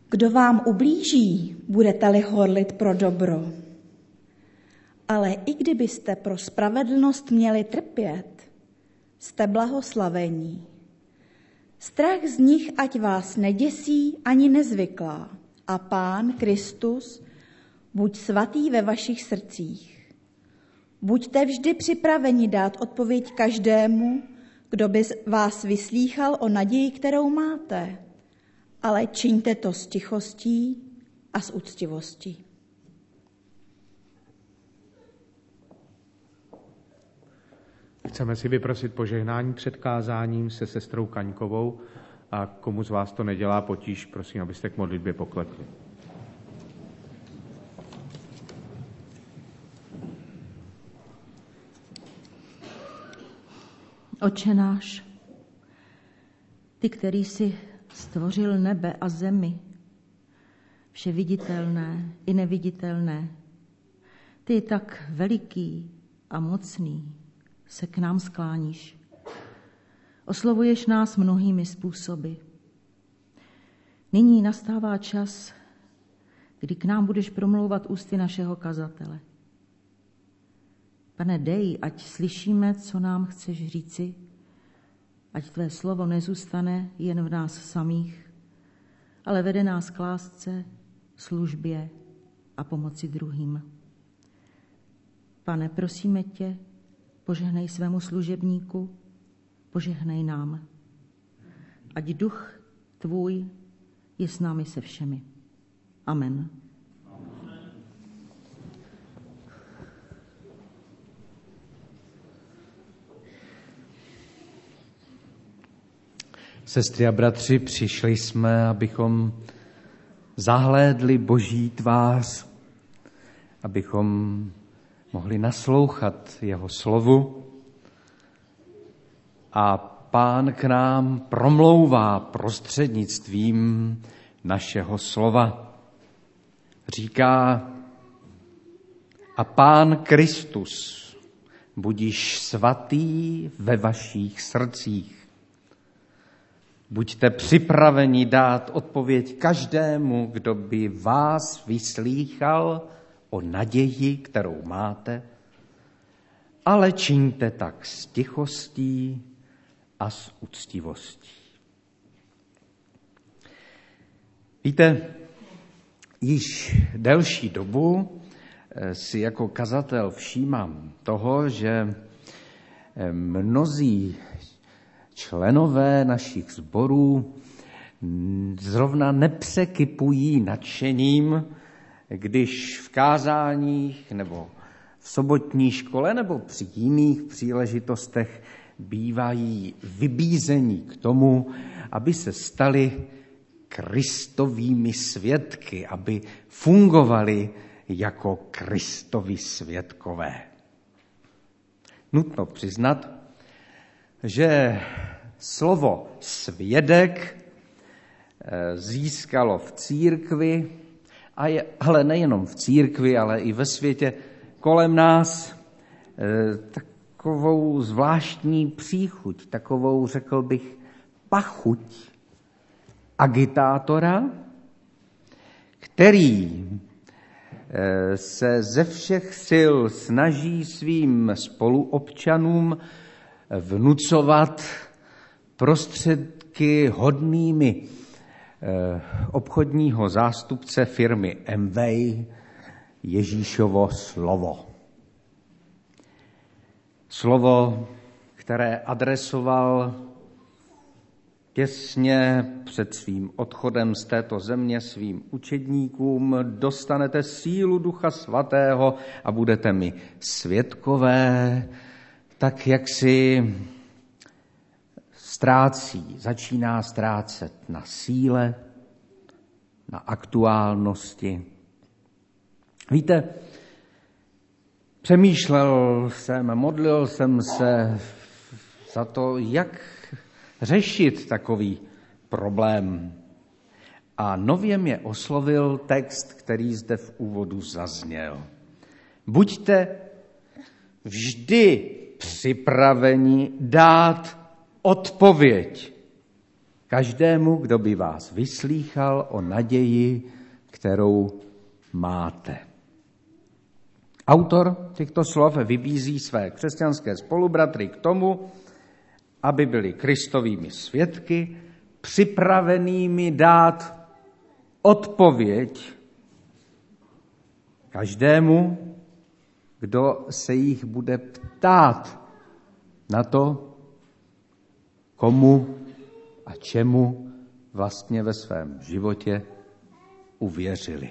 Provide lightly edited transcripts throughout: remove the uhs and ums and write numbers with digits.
Kdo vám ublíží, budete-li horlit pro dobro. Ale i kdybyste pro spravedlnost měli trpět, jste blahoslavení. Strach z nich ať vás neděsí ani nezvyklá, a Pán Kristus buď svatý ve vašich srdcích. Buďte vždy připraveni dát odpověď každému, kdo by vás vyslýchal o naději, kterou máte, ale čiňte to s tichostí a s úctivostí. Chceme si vyprosit požehnání před kázáním se sestrou Kaňkovou a komu z vás to nedělá potíž, prosím, abyste k modlitbě poklekli. Otče náš, ty, který jsi stvořil nebe a zemi, vše viditelné i neviditelné, ty tak veliký a mocný se k nám skláníš. Oslovuješ nás mnohými způsoby. Nyní nastává čas, kdy k nám budeš promlouvat ústy našeho kazatele. Pane, dej, ať slyšíme, co nám chceš říci, ať tvé slovo nezůstane jen v nás samých, ale vede nás k lásce, službě a pomoci druhým. Pane, prosíme tě, požehnej svému služebníku, požehnej nám. Ať duch tvůj je s námi se všemi. Amen. Sestry a bratři, přišli jsme, abychom zahlédli Boží tvář, abychom mohli naslouchat jeho slovu. A Pán k nám promlouvá prostřednictvím našeho slova. Říká: a Pán Kristus budiš svatý ve vašich srdcích. Buďte připraveni dát odpověď každému, kdo by vás vyslýchal o naději, kterou máte, ale čiňte tak s tichostí a s úctivostí. Víte, již delší dobu si jako kazatel všímám toho, že mnozí členové našich sborů zrovna nepřekypují nadšením, když v kázáních nebo v sobotní škole nebo při jiných příležitostech bývají vybízení k tomu, aby se stali Kristovými svědky, aby fungovali jako Kristovi svědkové. Nutno přiznat, že slovo svědek získalo v církvi, ale nejenom v církvi, ale i ve světě kolem nás takovou zvláštní příchuť, takovou, řekl bych, pachuť agitátora, který se ze všech sil snaží svým spoluobčanům vnucovat prostředky hodnými obchodního zástupce firmy Amway Ježíšovo slovo. Slovo, které adresoval těsně před svým odchodem z této země svým učedníkům: dostanete sílu Ducha Svatého a budete mi svědkové. Tak jak si začíná ztrácet na síle, na aktuálnosti. Víte, přemýšlel jsem, modlil jsem se za to, jak řešit takový problém. A nově mě oslovil text, který zde v úvodu zazněl. Buďte vždy připraveni dát odpověď každému, kdo by vás vyslýchal o naději, kterou máte. Autor těchto slov vybízí své křesťanské spolubratry k tomu, aby byli Kristovými svědky, připravenými dát odpověď každému, kdo se jich bude ptát na to, komu a čemu vlastně ve svém životě uvěřili.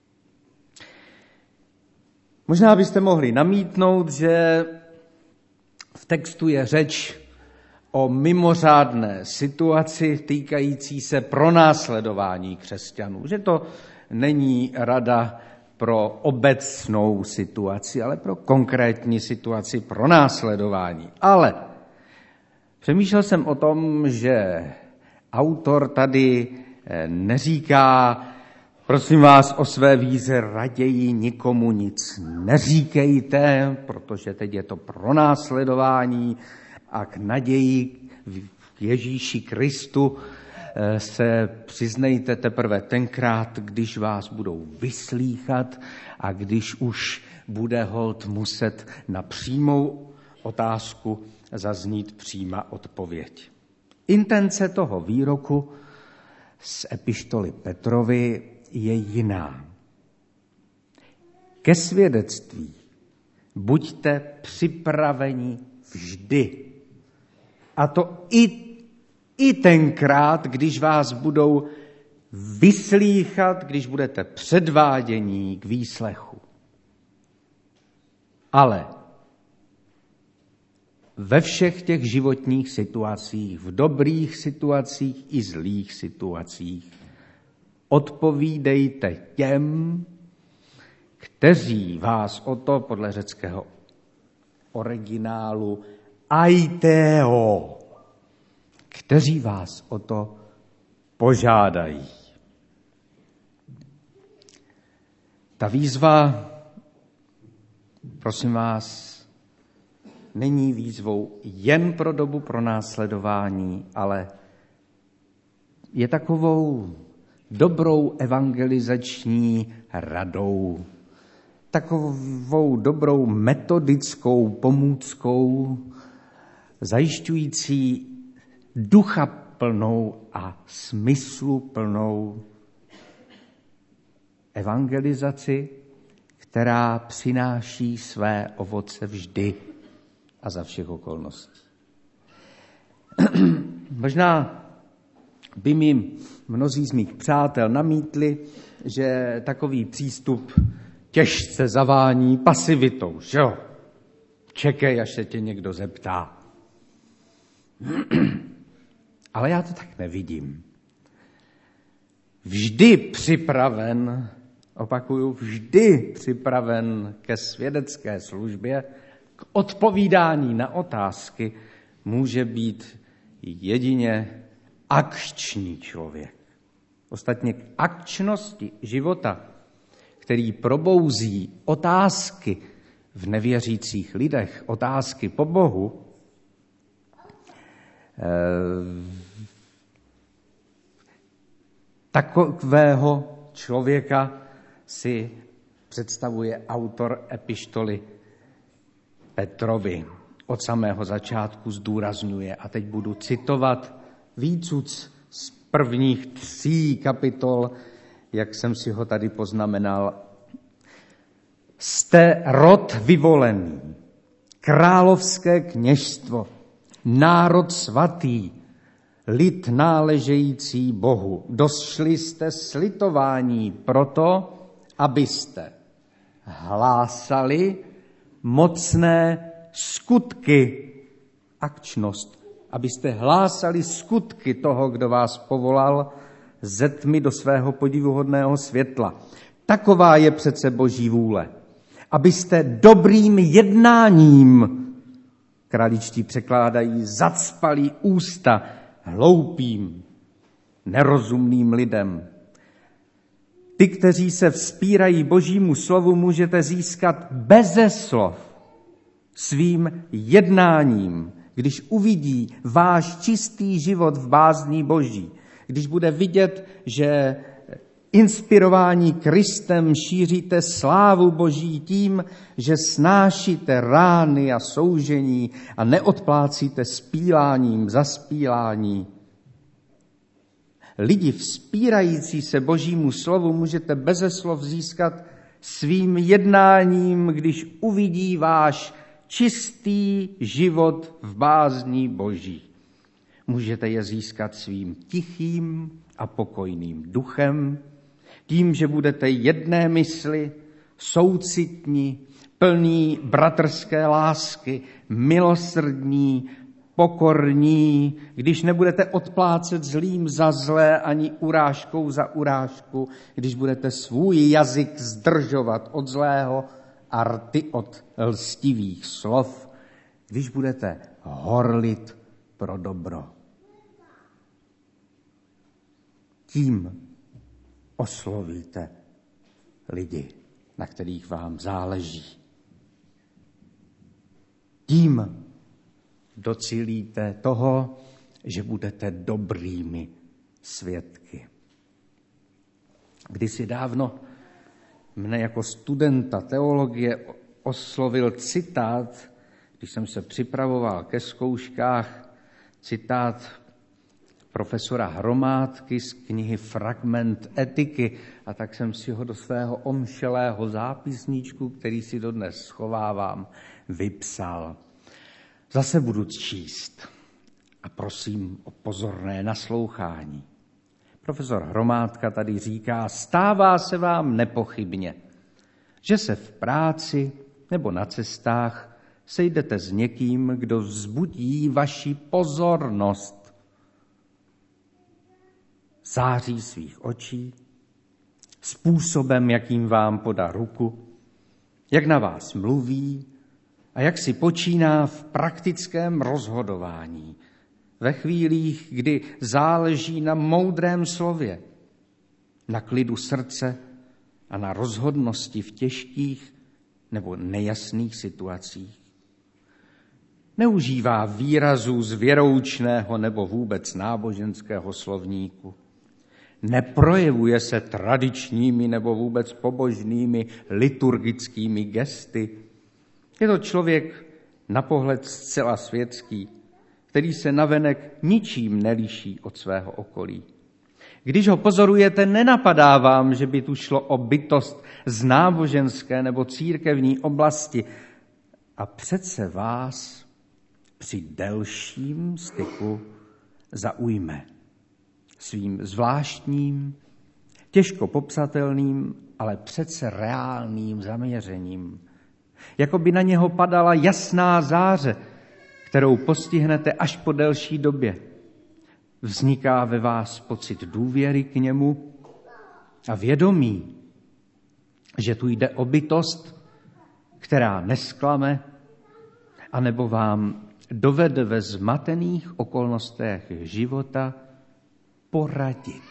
Možná byste mohli namítnout, že v textu je řeč o mimořádné situaci týkající se pronásledování křesťanů. Že to není rada pro obecnou situaci, ale pro konkrétní situaci pronásledování. Ale přemýšlel jsem o tom, že autor tady neříká, prosím vás, o své víře raději nikomu nic neříkejte, protože teď je to pronásledování a k naději v Ježíši Kristu se přiznejte teprve tenkrát, když vás budou vyslýchat a když už bude holt muset na přímou otázku zaznít přímá odpověď. Intence toho výroku z epištoly Petrovi je jiná. Ke svědectví buďte připraveni vždy. A to i tenkrát, když vás budou vyslýchat, když budete předvádění k výslechu. Ale ve všech těch životních situacích, v dobrých situacích i zlých situacích, odpovídejte těm, kteří vás o to, podle řeckého originálu, aiteo, kteří vás o to požádají. Ta výzva, prosím vás, není výzvou jen pro dobu pronásledování, ale je takovou dobrou evangelizační radou, takovou dobrou metodickou pomůckou, zajišťující duchaplnou a smysluplnou evangelizaci, která přináší své ovoce vždy a za všech okolností. Možná by mi mnozí z mých přátel namítli, že takový přístup těžce zavání pasivitou, že jo? Čekej, až se tě někdo zeptá. Ale já to tak nevidím. Vždy připraven, opakuju, vždy připraven ke svědecké službě, k odpovídání na otázky může být jedině akční člověk. Ostatně k akčnosti života, který probouzí otázky v nevěřících lidech, otázky po Bohu, takového člověka si představuje autor epištoly Petrovi. Od samého začátku zdůrazňuje, a teď budu citovat výcuc z prvních 3 kapitol, jak jsem si ho tady poznamenal. Jste rod vyvolený, královské kněžstvo, národ svatý, lid náležející Bohu. Došli jste slitování proto, abyste hlásali mocné skutky, akčnost, abyste hlásali skutky toho, kdo vás povolal ze tmy do svého podivuhodného světla. Taková je přece Boží vůle. Abyste dobrým jednáním, kraličtí překládají, zacpali ústa hloupým, nerozumným lidem. Ty, kteří se vzpírají Božímu slovu, můžete získat beze slov svým jednáním, když uvidí váš čistý život v bázni Boží, když bude vidět, že inspirování Kristem šíříte slávu Boží tím, že snášíte rány a soužení a neodplácíte spíláním za spílání. Lidi vzpírající se Božímu slovu můžete beze slov získat svým jednáním, když uvidí váš čistý život v bázni Boží. Můžete je získat svým tichým a pokojným duchem, tím, že budete jedné mysli, soucitní, plní bratrské lásky, milosrdní, pokorní, když nebudete odplácet zlým za zlé ani urážkou za urážku, když budete svůj jazyk zdržovat od zlého a rty od lstivých slov, když budete horlit pro dobro. Tím oslovíte lidi, na kterých vám záleží. Tím docílíte toho, že budete dobrými svědky. Kdysi dávno mne jako studenta teologie oslovil citát, když jsem se připravoval ke zkouškách, citát profesora Hromádky z knihy Fragment etiky, a tak jsem si ho do svého omšelého zápisníčku, který si dodnes schovávám, vypsal. Zase budu číst a prosím o pozorné naslouchání. Profesor Hromádka tady říká, stává se vám nepochybně, že se v práci nebo na cestách sejdete s někým, kdo vzbudí vaši pozornost. Září svých očí, způsobem, jakým vám podá ruku, jak na vás mluví a jak si počíná v praktickém rozhodování, ve chvílích, kdy záleží na moudrém slově, na klidu srdce a na rozhodnosti v těžkých nebo nejasných situacích. Neužívá výrazů z věroučného nebo vůbec náboženského slovníku. Neprojevuje se tradičními nebo vůbec pobožnými liturgickými gesty. Je to člověk na pohled zcela světský, který se navenek ničím neliší od svého okolí. Když ho pozorujete, nenapadá vám, že by tu šlo o bytost z náboženské nebo církevní oblasti. A přece vás při delším styku zaujme svým zvláštním, těžko popsatelným, ale přece reálným zaměřením. Jako by na něho padala jasná záře, kterou postihnete až po delší době. Vzniká ve vás pocit důvěry k němu a vědomí, že tu jde o bytost, která nesklame, anebo vám dovede ve zmatených okolnostech života poradit.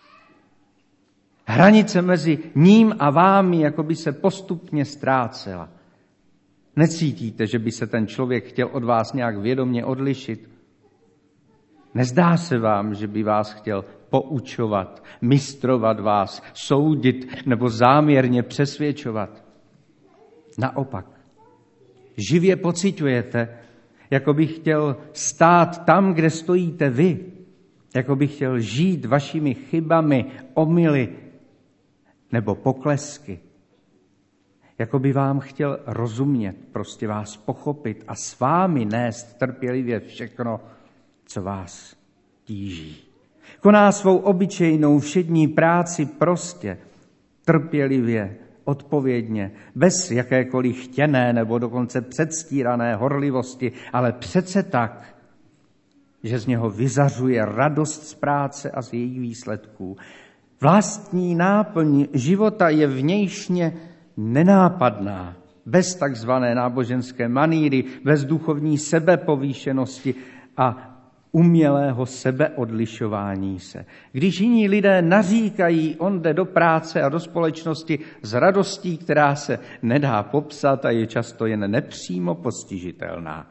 Hranice mezi ním a vámi jako by se postupně ztrácela. Necítíte, že by se ten člověk chtěl od vás nějak vědomě odlišit? Nezdá se vám, že by vás chtěl poučovat, mistrovat vás, soudit nebo záměrně přesvědčovat? Naopak, živě pociťujete, jako by chtěl stát tam, kde stojíte vy, jako by chtěl žít vašimi chybami, omyly nebo poklesky. Jako by vám chtěl rozumět, prostě vás pochopit a s vámi nést trpělivě všechno, co vás tíží. Koná svou obyčejnou všední práci prostě, trpělivě, odpovědně, bez jakékoliv chtěné nebo dokonce předstírané horlivosti, ale přece tak, že z něho vyzařuje radost z práce a z jejich výsledků. Vlastní náplň života je vnějšně nenápadná, bez takzvané náboženské maníry, bez duchovní sebepovýšenosti a umělého sebeodlišování se. Když jiní lidé naříkají, on jde do práce a do společnosti s radostí, která se nedá popsat a je často jen nepřímo postižitelná.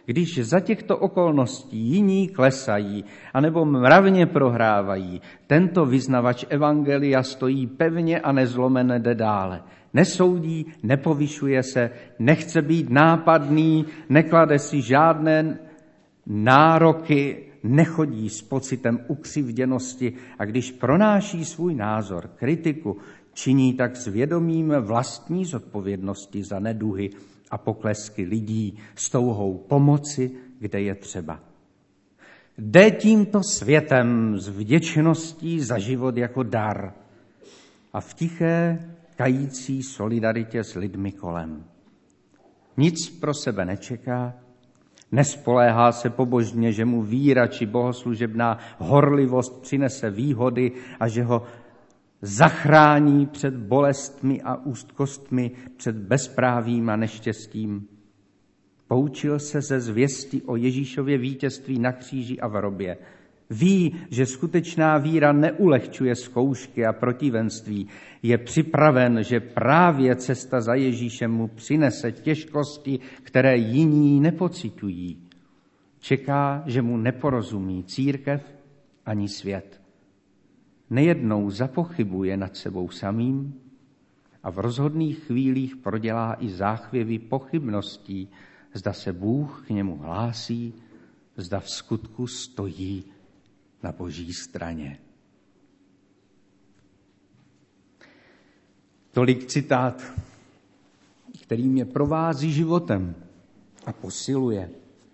Když za těchto okolností jiní klesají anebo mravně prohrávají, tento vyznavač evangelia stojí pevně a nezlomeně jde dále. Nesoudí, nepovyšuje se, nechce být nápadný, neklade si žádné nároky, nechodí s pocitem ukřivděnosti a když pronáší svůj názor, kritiku, činí tak s vědomím vlastní zodpovědnosti za neduhy a poklesky lidí, s touhou pomoci, kde je třeba. Jde tímto světem s vděčností za život jako dar a v tiché, kající solidaritě s lidmi kolem. Nic pro sebe nečeká, nespoléhá se pobožně, že mu víra či bohoslužebná horlivost přinese výhody a že ho zachrání před bolestmi a úzkostmi, před bezprávím a neštěstím. Poučil se ze zvěsti o Ježíšově vítězství na kříži a v hrobě. Ví, že skutečná víra neulehčuje zkoušky a protivenství. Je připraven, že právě cesta za Ježíšem mu přinese těžkosti, které jiní nepociťují. Čeká, že mu neporozumí církev ani svět. Nejednou zapochybuje nad sebou samým a v rozhodných chvílích prodělá i záchvěvy pochybností, zda se Bůh k němu hlásí, zda v skutku stojí na Boží straně. Tolik citát, který mě provází životem a posiluje.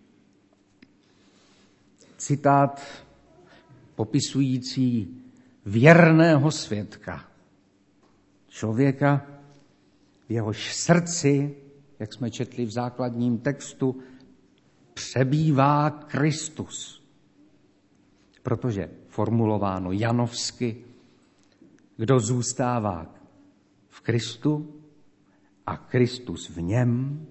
Citát popisující věrného svědka. Člověka, v jehož srdci, jak jsme četli v základním textu, přebývá Kristus. Protože formulováno janovsky, kdo zůstává v Kristu a Kristus v něm,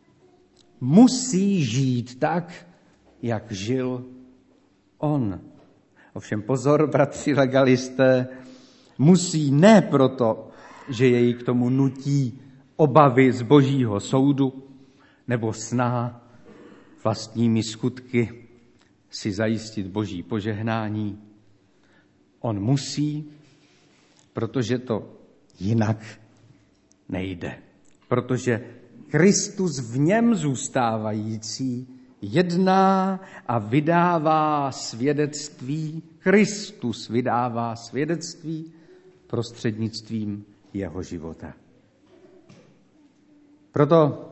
musí žít tak, jak žil on. Ovšem pozor, bratři legalisté, musí ne proto, že jej k tomu nutí obavy z Božího soudu nebo snaha vlastními skutky si zajistit Boží požehnání. On musí, protože to jinak nejde. Protože Kristus v něm zůstávající jedná a vydává svědectví. Kristus vydává svědectví prostřednictvím jeho života. Proto,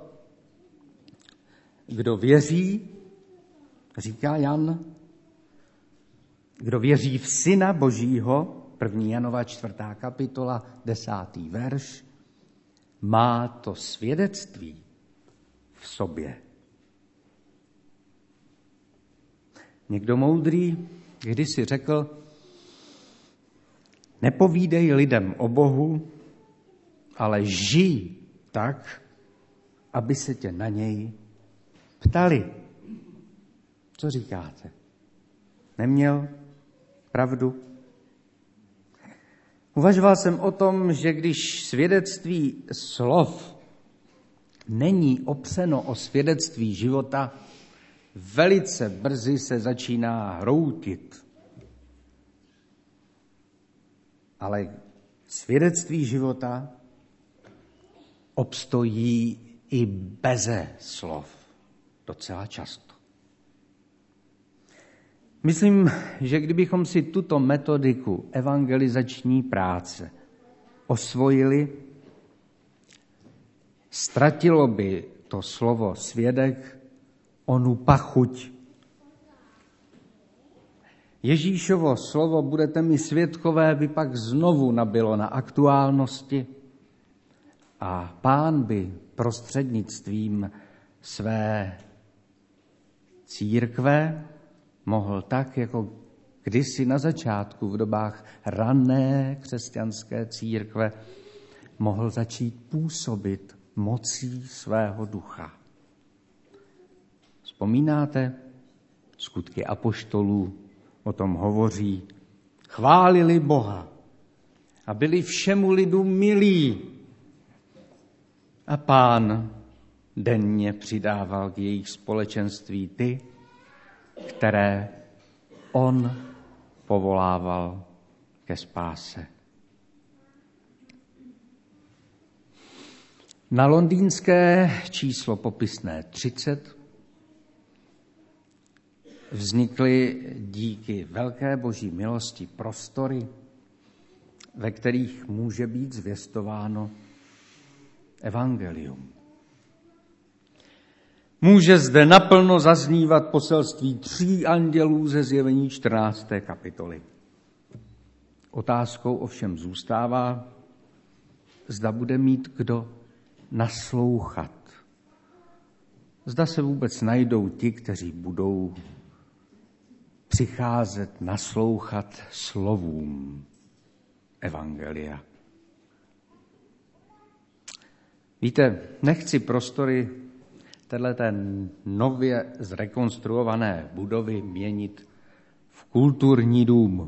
kdo věří, říká Jan, kdo věří v Syna Božího, 1. Janova 4. kapitola, 10. verš, má to svědectví v sobě. Někdo moudrý kdysi řekl, nepovídej lidem o Bohu, ale žij tak, aby se tě na něj ptali. Co říkáte? Neměl pravdu? Uvažoval jsem o tom, že když svědectví slov není opřeno o svědectví života, velice brzy se začíná hroutit. Ale svědectví života obstojí i beze slov. Docela často. Myslím, že kdybychom si tuto metodiku evangelizační práce osvojili, ztratilo by to slovo svědek onu pachuť. Ježíšovo slovo budete mi svědkové by pak znovu nabylo na aktuálnosti a Pán by prostřednictvím své církve mohl tak, jako kdysi na začátku v dobách rané křesťanské církve, mohl začít působit mocí svého ducha. Vzpomínáte? Skutky apoštolů o tom hovoří. Chválili Boha a byli všemu lidu milí. A Pán denně přidával k jejich společenství ty, které on povolával ke spáse. Na londýnské číslo popisné 30 vznikly díky velké boží milosti prostory, ve kterých může být zvěstováno evangelium. Může zde naplno zaznívat poselství 3 andělů ze Zjevení 14. kapitoly. Otázkou ovšem zůstává, zda bude mít kdo naslouchat. Zda se vůbec najdou ti, kteří budou přicházet naslouchat slovům evangelia. Víte, nechci prostory téhleté nově zrekonstruované budovy měnit v kulturní dům.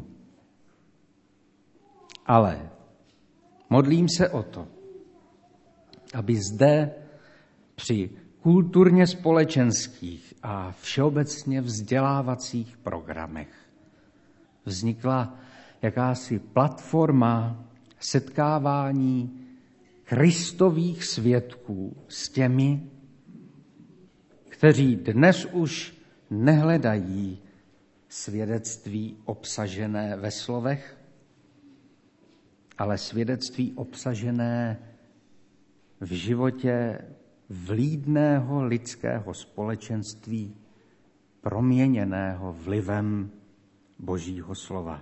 Ale modlím se o to, aby zde při kulturně společenských a všeobecně vzdělávacích programech vznikla jakási platforma setkávání Kristových svědků s těmi, kteří dnes už nehledají svědectví obsažené ve slovech, ale svědectví obsažené v životě vlídného lidského společenství, proměněného vlivem Božího slova.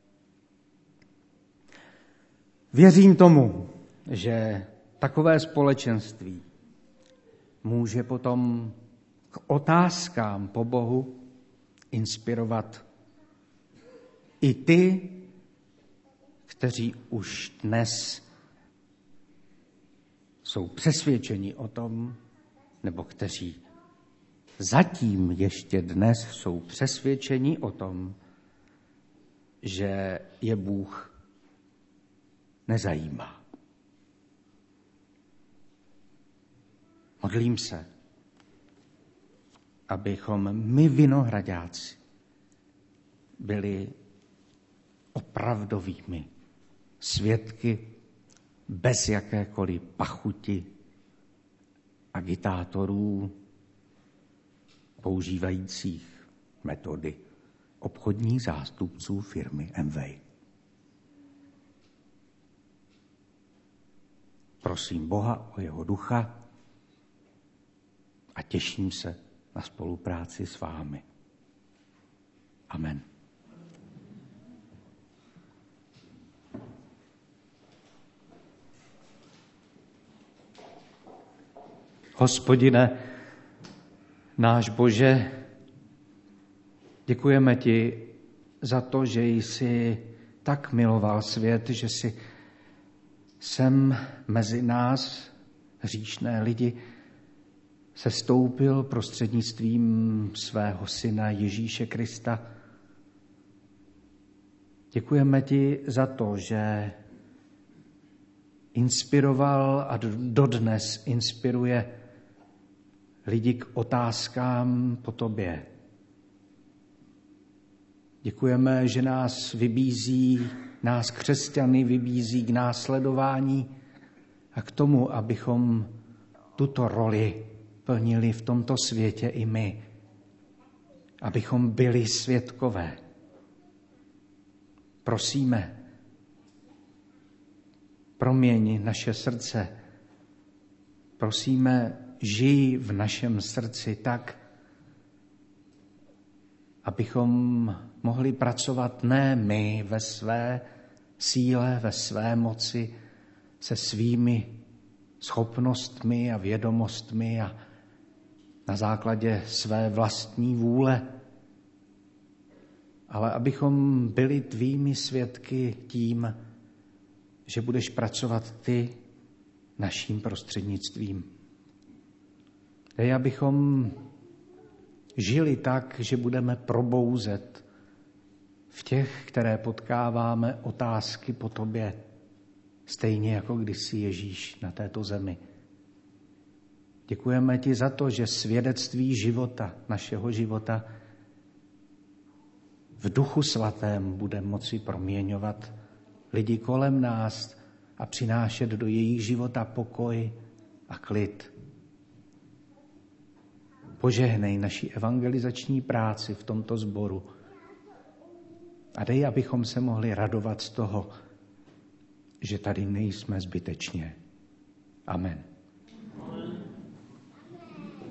Věřím tomu, že takové společenství může potom k otázkám po Bohu inspirovat i ty, kteří už dnes jsou přesvědčeni o tom, nebo kteří zatím ještě dnes jsou přesvědčeni o tom, že je Bůh nezajímá. Modlím se, abychom my vinohradáci byli opravdovými svědky bez jakékoliv pachuti agitátorů používajících metody obchodních zástupců firmy Amway. Prosím Boha o jeho ducha a těším se na spolupráci s vámi. Amen. Hospodine, náš Bože, děkujeme ti za to, že jsi tak miloval svět, že jsi sem mezi nás, hříšné lidi, sestoupil prostřednictvím svého syna Ježíše Krista. Děkujeme ti za to, že inspiroval a dodnes inspiruje lidi k otázkám po tobě. Děkujeme, že nás křesťany vybízí k následování a k tomu, abychom tuto roli plnili v tomto světě i my. Abychom byli svědkové. Prosíme, proměň naše srdce. Prosíme, žij v našem srdci tak, abychom mohli pracovat ne my ve své síle, ve své moci, se svými schopnostmi a vědomostmi a na základě své vlastní vůle, ale abychom byli tvými svědky tím, že budeš pracovat ty naším prostřednictvím. Dej, abychom žili tak, že budeme probouzet v těch, které potkáváme, otázky po tobě, stejně jako kdysi Ježíš na této zemi. Děkujeme ti za to, že svědectví života, našeho života, v Duchu Svatém bude moci proměňovat lidi kolem nás a přinášet do jejich života pokoj a klid. Požehnej naši evangelizační práci v tomto sboru a dej, abychom se mohli radovat z toho, že tady nejsme zbytečně. Amen.